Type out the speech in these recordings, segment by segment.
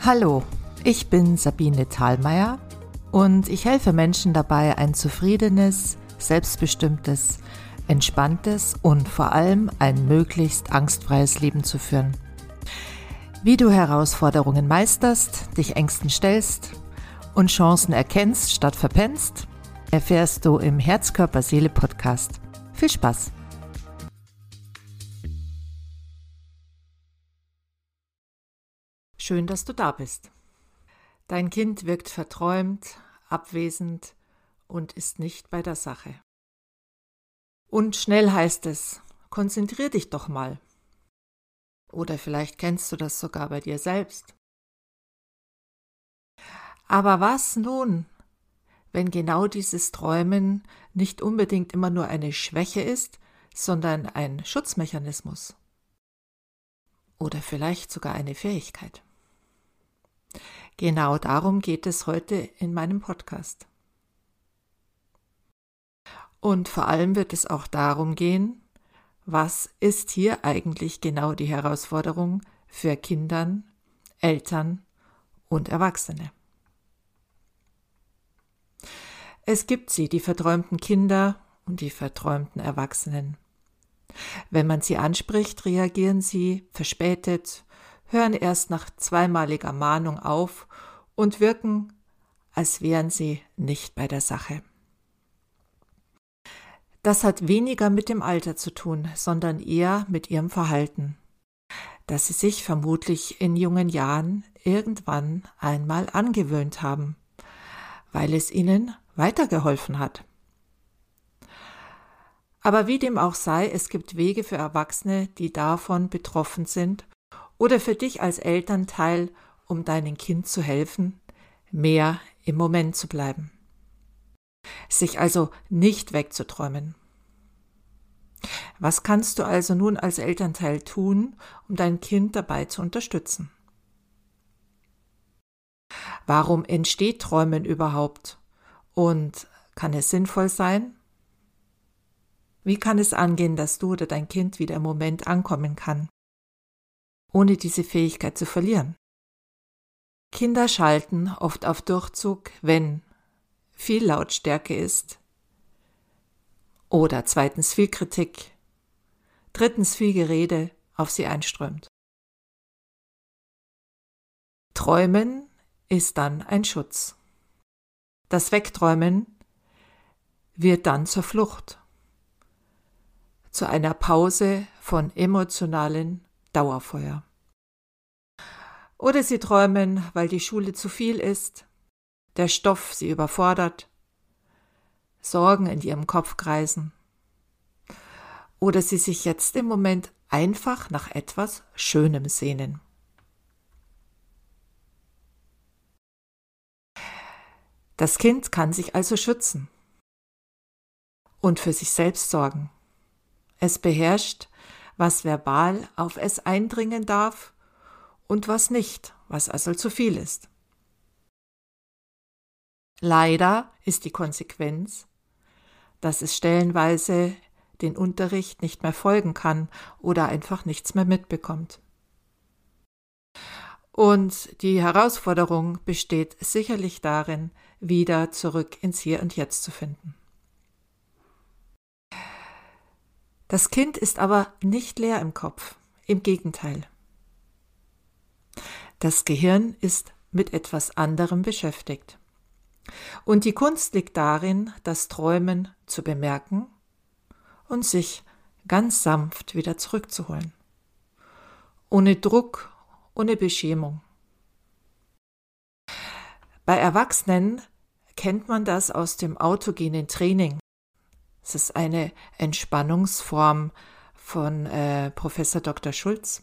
Hallo, ich bin Sabine Thalmeier und ich helfe Menschen dabei, ein zufriedenes, selbstbestimmtes, entspanntes und vor allem ein möglichst angstfreies Leben zu führen. Wie du Herausforderungen meisterst, dich Ängsten stellst und Chancen erkennst statt verpennst, erfährst du im Herz-Körper-Seele-Podcast. Viel Spaß! Schön, dass du da bist. Dein Kind wirkt verträumt, abwesend und ist nicht bei der Sache. Und schnell heißt es, konzentrier dich doch mal. Oder vielleicht kennst du das sogar bei dir selbst. Aber was nun, wenn genau dieses Träumen nicht unbedingt immer nur eine Schwäche ist, sondern ein Schutzmechanismus? Oder vielleicht sogar eine Fähigkeit? Genau darum geht es heute in meinem Podcast. Und vor allem wird es auch darum gehen, was ist hier eigentlich genau die Herausforderung für Kinder, Eltern und Erwachsene. Es gibt sie, die verträumten Kinder und die verträumten Erwachsenen. Wenn man sie anspricht, reagieren sie verspätet, hören erst nach zweimaliger Mahnung auf und wirken, als wären sie nicht bei der Sache. Das hat weniger mit dem Alter zu tun, sondern eher mit ihrem Verhalten, das sie sich vermutlich in jungen Jahren irgendwann einmal angewöhnt haben, weil es ihnen weitergeholfen hat. Aber wie dem auch sei, es gibt Wege für Erwachsene, die davon betroffen sind, oder für dich als Elternteil, um deinem Kind zu helfen, mehr im Moment zu bleiben. Sich also nicht wegzuträumen. Was kannst du also nun als Elternteil tun, um dein Kind dabei zu unterstützen? Warum entsteht Träumen überhaupt? Und kann es sinnvoll sein? Wie kann es angehen, dass du oder dein Kind wieder im Moment ankommen kann, ohne diese Fähigkeit zu verlieren? Kinder schalten oft auf Durchzug, wenn viel Lautstärke ist oder zweitens viel Kritik, drittens viel Gerede auf sie einströmt. Träumen ist dann ein Schutz. Das Wegträumen wird dann zur Flucht, zu einer Pause von emotionalen Dauerfeuer. Oder sie träumen, weil die Schule zu viel ist, der Stoff sie überfordert, Sorgen in ihrem Kopf kreisen. Oder sie sich jetzt im Moment einfach nach etwas Schönem sehnen. Das Kind kann sich also schützen und für sich selbst sorgen. Es beherrscht, was verbal auf es eindringen darf und was nicht, was also zu viel ist. Leider ist die Konsequenz, dass es stellenweise den Unterricht nicht mehr folgen kann oder einfach nichts mehr mitbekommt. Und die Herausforderung besteht sicherlich darin, wieder zurück ins Hier und Jetzt zu finden. Das Kind ist aber nicht leer im Kopf, im Gegenteil. Das Gehirn ist mit etwas anderem beschäftigt. Und die Kunst liegt darin, das Träumen zu bemerken und sich ganz sanft wieder zurückzuholen. Ohne Druck, ohne Beschämung. Bei Erwachsenen kennt man das aus dem autogenen Training. Es ist eine Entspannungsform von Professor Dr. Schulz.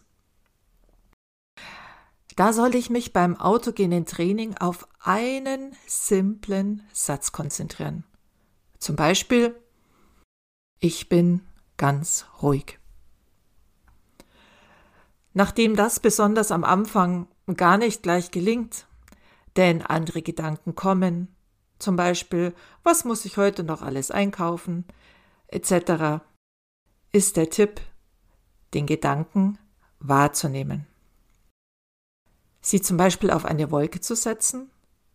Da soll ich mich beim autogenen Training auf einen simplen Satz konzentrieren. Zum Beispiel, ich bin ganz ruhig. Nachdem das besonders am Anfang gar nicht gleich gelingt, denn andere Gedanken kommen, zum Beispiel, was muss ich heute noch alles einkaufen, etc., ist der Tipp, den Gedanken wahrzunehmen. sie zum Beispiel auf eine Wolke zu setzen,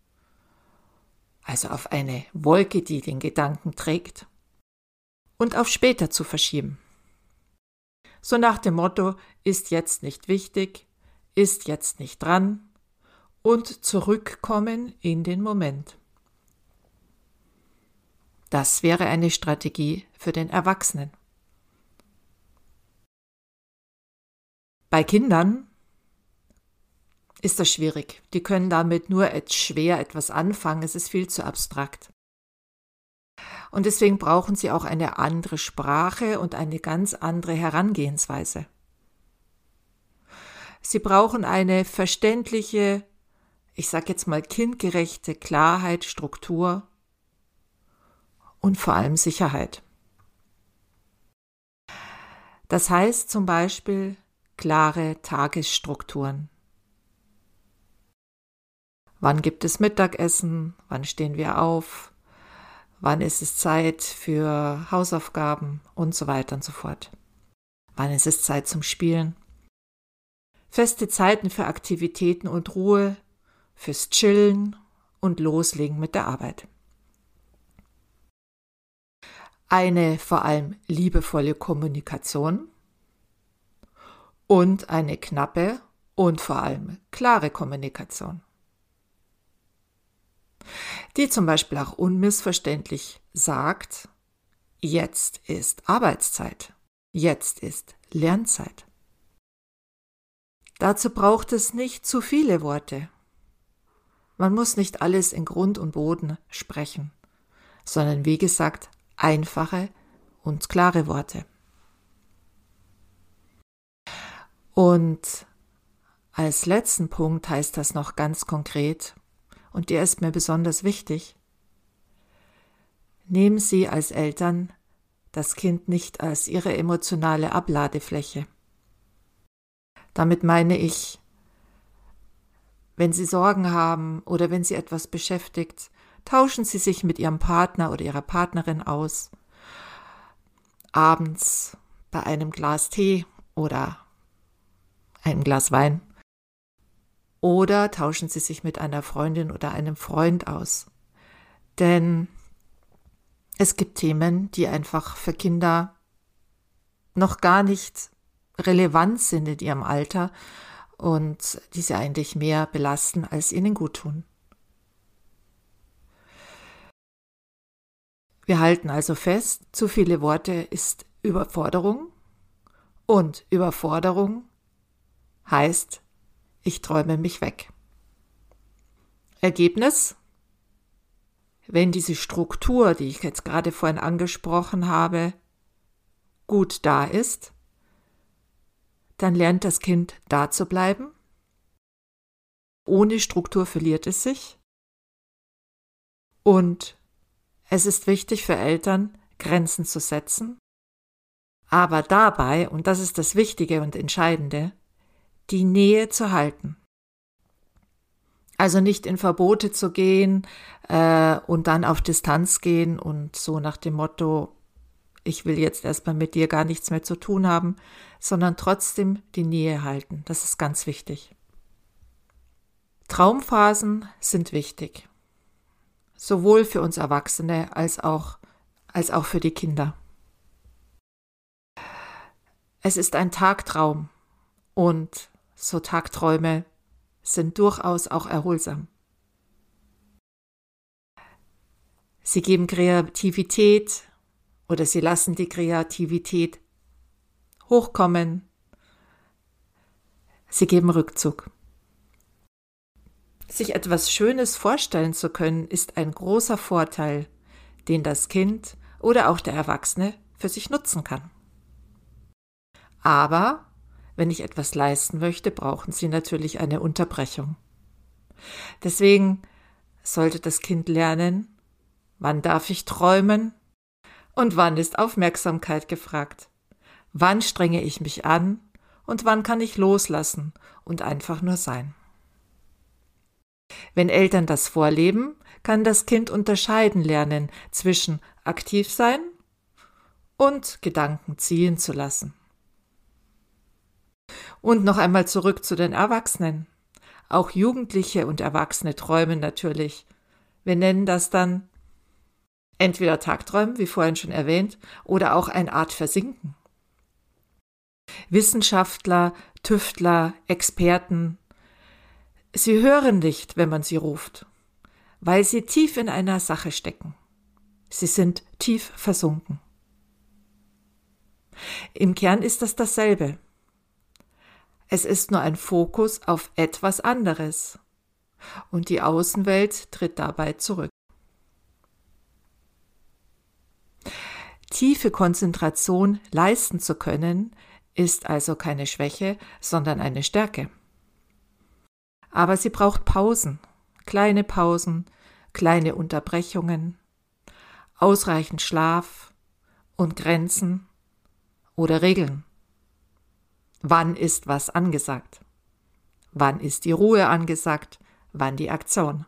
also auf eine Wolke, die den Gedanken trägt, und auf später zu verschieben. So nach dem Motto, ist jetzt nicht wichtig, ist jetzt nicht dran, und zurückkommen in den Moment. Das wäre eine Strategie für den Erwachsenen. Bei Kindern ist das schwierig. Die können damit nur schwer etwas anfangen. Es ist viel zu abstrakt. Und deswegen brauchen sie auch eine andere Sprache und eine ganz andere Herangehensweise. Sie brauchen eine verständliche, ich sage jetzt mal kindgerechte Klarheit, Struktur und vor allem Sicherheit. Das heißt zum Beispiel klare Tagesstrukturen. Wann gibt es Mittagessen? Wann stehen wir auf? Wann ist es Zeit für Hausaufgaben und so weiter und so fort? Wann ist es Zeit zum Spielen? Feste Zeiten für Aktivitäten und Ruhe, fürs Chillen und Loslegen mit der Arbeit. Eine vor allem liebevolle Kommunikation und eine knappe und vor allem klare Kommunikation, die zum Beispiel auch unmissverständlich sagt, jetzt ist Arbeitszeit, jetzt ist Lernzeit. Dazu braucht es nicht zu viele Worte. Man muss nicht alles in Grund und Boden sprechen, sondern wie gesagt, einfache und klare Worte. Und als letzten Punkt heißt das noch ganz konkret, und der ist mir besonders wichtig: Nehmen Sie als Eltern das Kind nicht als Ihre emotionale Abladefläche. Damit meine ich, wenn Sie Sorgen haben oder wenn Sie etwas beschäftigt, tauschen Sie sich mit Ihrem Partner oder Ihrer Partnerin aus. Abends bei einem Glas Tee oder einem Glas Wein. Oder tauschen Sie sich mit einer Freundin oder einem Freund aus. Denn es gibt Themen, die einfach für Kinder noch gar nicht relevant sind in ihrem Alter und die sie eigentlich mehr belasten, als ihnen gut tun. Wir halten also fest, zu viele Worte ist Überforderung und Überforderung heißt, ich träume mich weg. Ergebnis: Wenn diese Struktur, die ich jetzt gerade vorhin angesprochen habe, gut da ist, dann lernt das Kind da zu bleiben. Ohne Struktur verliert es sich. Und es ist wichtig für Eltern, Grenzen zu setzen, aber dabei, und das ist das Wichtige und Entscheidende, die Nähe zu halten. Also nicht in Verbote zu gehen und dann auf Distanz gehen und so nach dem Motto, ich will jetzt erstmal mit dir gar nichts mehr zu tun haben, sondern trotzdem die Nähe halten. Das ist ganz wichtig. Traumphasen sind wichtig. Sowohl für uns Erwachsene als auch für die Kinder. Es ist ein Tagtraum und so Tagträume sind durchaus auch erholsam. Sie geben Kreativität oder sie lassen die Kreativität hochkommen. Sie geben Rückzug. Sich etwas Schönes vorstellen zu können, ist ein großer Vorteil, den das Kind oder auch der Erwachsene für sich nutzen kann. Aber wenn ich etwas leisten möchte, brauchen Sie natürlich eine Unterbrechung. Deswegen sollte das Kind lernen, wann darf ich träumen und wann ist Aufmerksamkeit gefragt. Wann strenge ich mich an und wann kann ich loslassen und einfach nur sein. Wenn Eltern das vorleben, kann das Kind unterscheiden lernen zwischen aktiv sein und Gedanken ziehen zu lassen. Und noch einmal zurück zu den Erwachsenen. Auch Jugendliche und Erwachsene träumen natürlich. Wir nennen das dann entweder Tagträumen, wie vorhin schon erwähnt, oder auch eine Art Versinken. Wissenschaftler, Tüftler, Experten, sie hören nicht, wenn man sie ruft, weil sie tief in einer Sache stecken. Sie sind tief versunken. Im Kern ist das dasselbe. Es ist nur ein Fokus auf etwas anderes und die Außenwelt tritt dabei zurück. Tiefe Konzentration leisten zu können, ist also keine Schwäche, sondern eine Stärke. Aber sie braucht Pausen, kleine Unterbrechungen, ausreichend Schlaf und Grenzen oder Regeln. Wann ist was angesagt? Wann ist die Ruhe angesagt? Wann die Aktion?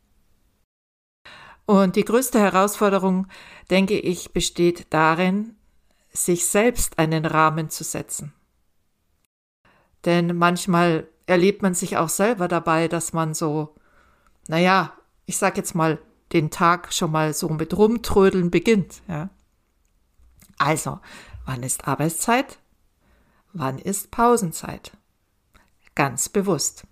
Und die größte Herausforderung, denke ich, besteht darin, sich selbst einen Rahmen zu setzen. Denn manchmal erlebt man sich auch selber dabei, dass man so, ich sag jetzt mal, den Tag schon mal so mit Rumtrödeln beginnt. Ja? Also, wann ist Arbeitszeit? Wann ist Pausenzeit? Ganz bewusst.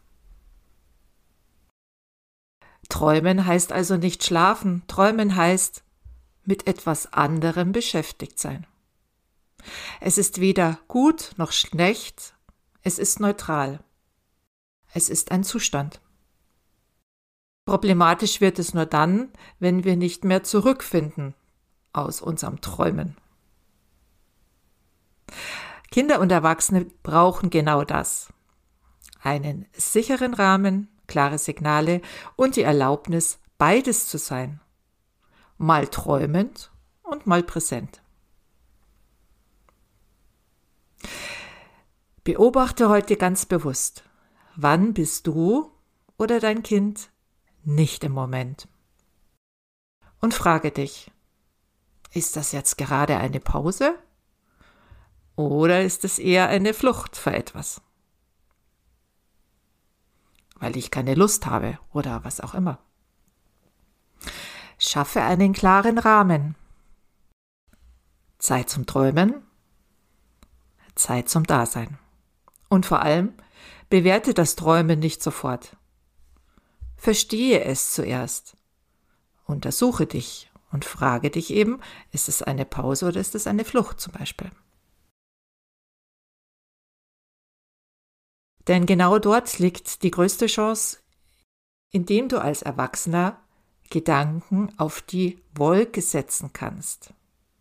Träumen heißt also nicht schlafen. Träumen heißt mit etwas anderem beschäftigt sein. Es ist weder gut noch schlecht, es ist neutral. Es ist ein Zustand. Problematisch wird es nur dann, wenn wir nicht mehr zurückfinden aus unserem Träumen. Kinder und Erwachsene brauchen genau das. Einen sicheren Rahmen, klare Signale und die Erlaubnis, beides zu sein. Mal träumend und mal präsent. Beobachte heute ganz bewusst, wann bist du oder dein Kind nicht im Moment? Und frage dich, ist das jetzt gerade eine Pause? Oder ist es eher eine Flucht vor etwas? Weil ich keine Lust habe oder was auch immer. Schaffe einen klaren Rahmen. Zeit zum Träumen, Zeit zum Dasein. Und vor allem, bewerte das Träumen nicht sofort. Verstehe es zuerst. Untersuche dich und frage dich eben, ist es eine Pause oder ist es eine Flucht zum Beispiel? Denn genau dort liegt die größte Chance, indem du als Erwachsener Gedanken auf die Wolke setzen kannst,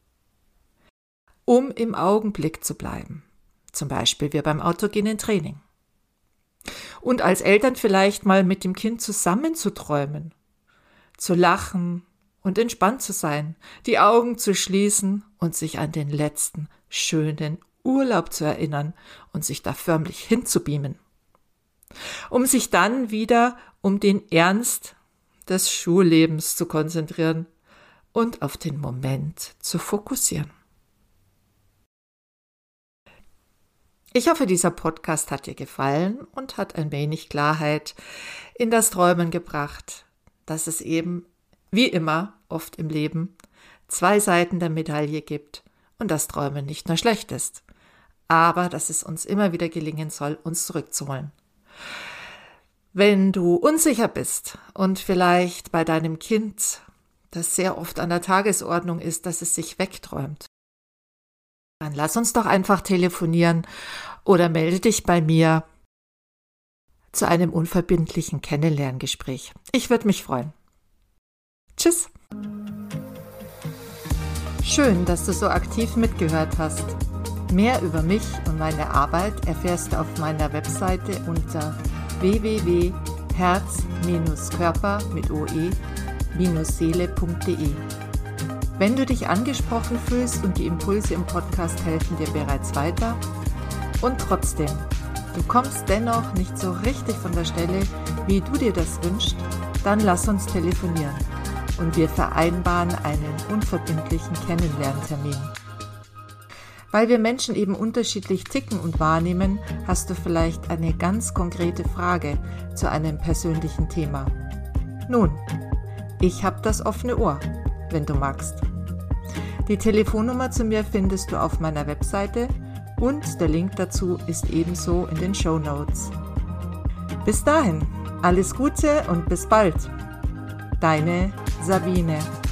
um im Augenblick zu bleiben. Zum Beispiel wie beim autogenen Training. Und als Eltern vielleicht mal mit dem Kind zusammen zu träumen, zu lachen und entspannt zu sein, die Augen zu schließen und sich an den letzten schönen Urlaub zu erinnern und sich da förmlich hinzubeamen, um sich dann wieder um den Ernst des Schullebens zu konzentrieren und auf den Moment zu fokussieren. Ich hoffe, dieser Podcast hat dir gefallen und hat ein wenig Klarheit in das Träumen gebracht, dass es eben, wie immer, oft im Leben, 2 Seiten der Medaille gibt und das Träumen nicht nur schlecht ist, aber dass es uns immer wieder gelingen soll, uns zurückzuholen. Wenn du unsicher bist und vielleicht bei deinem Kind, das sehr oft an der Tagesordnung ist, dass es sich wegträumt, dann lass uns doch einfach telefonieren oder melde dich bei mir zu einem unverbindlichen Kennenlerngespräch. Ich würde mich freuen. Tschüss! Schön, dass du so aktiv mitgehört hast. Mehr über mich und meine Arbeit erfährst du auf meiner Webseite unter www.herz-körper.seele.de. Wenn du dich angesprochen fühlst und die Impulse im Podcast helfen dir bereits weiter und trotzdem, du kommst dennoch nicht so richtig von der Stelle, wie du dir das wünschst, dann lass uns telefonieren und wir vereinbaren einen unverbindlichen Kennenlerntermin. Weil wir Menschen eben unterschiedlich ticken und wahrnehmen, hast du vielleicht eine ganz konkrete Frage zu einem persönlichen Thema. Nun, ich habe das offene Ohr, wenn du magst. Die Telefonnummer zu mir findest du auf meiner Webseite und der Link dazu ist ebenso in den Shownotes. Bis dahin, alles Gute und bis bald. Deine Sabine.